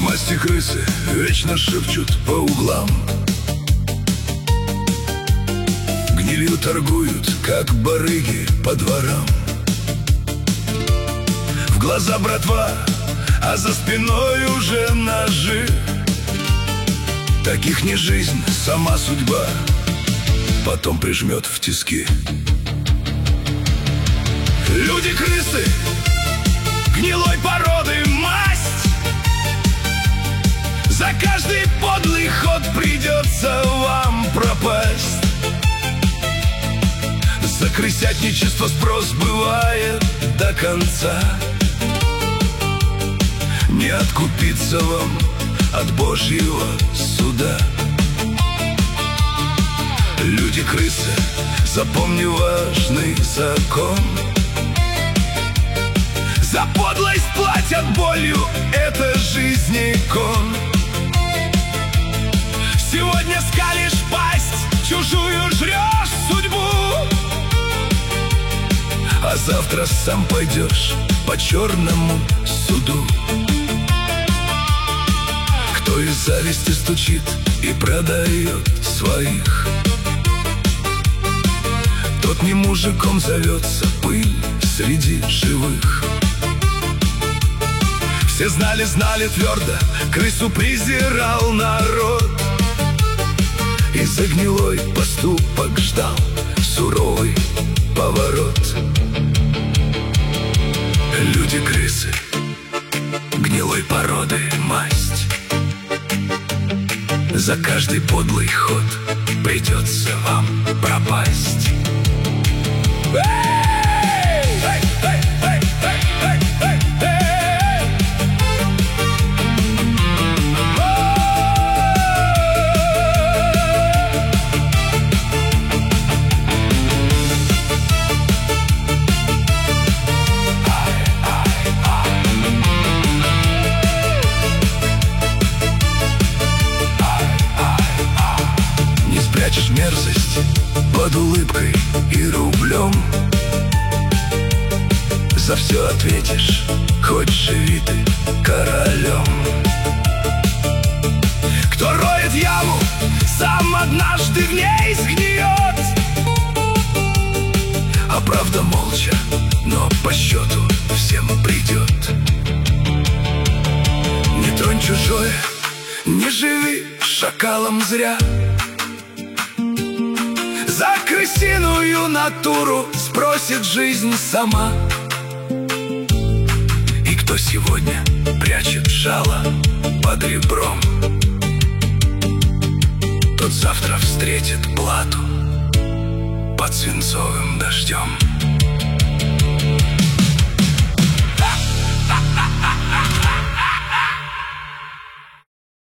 масти крысы вечно шепчут по углам, гнилью торгуют, как барыги по дворам. В глаза братва, а за спиной уже ножи. Таких не жизнь, сама судьба потом прижмет в тиски. Люди-крысы гнилой породы масть. За каждый подлый ход придется вам пропасть. За крысятничество спрос бывает до конца. Не откупиться вам от Божьего суда. Люди-крысы, запомни важный закон: за подлость платят болью, это жизни кон. Сегодня скалишь пасть, чужую жрешь судьбу, а завтра сам пойдешь по черному суду. Кто из зависти стучит и продает своих, тот не мужиком зовется, пыль среди живых. Все знали твердо, крысу презирал народ, и за гнилой поступок ждал суровый поворот. Люди-крысы гнилой породы масть. За каждый подлый ход придется вам пропасть. Мерзость под улыбкой и рублем. За все ответишь, хоть живи ты королем. Кто роет яму, сам однажды в ней сгниет. А правда молча, но по счету всем придет. Не тронь чужое, не живи шакалом зря. За крысиную натуру спросит жизнь сама. И кто сегодня прячет жало под ребром, тот завтра встретит плату под свинцовым дождем.